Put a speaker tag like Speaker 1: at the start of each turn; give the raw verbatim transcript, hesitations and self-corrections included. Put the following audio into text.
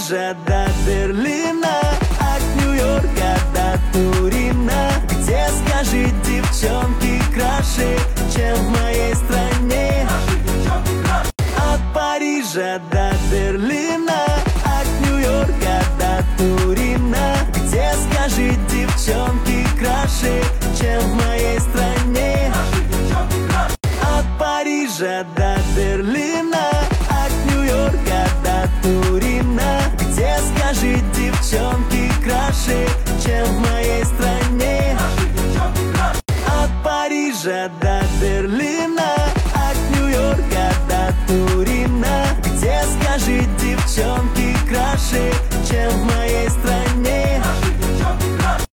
Speaker 1: Парижа до Берлина, от Нью-Йорка до Турина. Где, скажи, девчонки краше, чем в моей стране? От Парижа до Берлина, от Нью-Йорка до Турина. Где, скажи, девчонки краше, чем в моей стране? От Парижа до Берлина, от Нью-Йорка до Турина. Где, скажи, девчонки краше, чем в моей стране? От Парижа до Берлина, от Нью-Йорка до Турина. Где, скажи, девчонки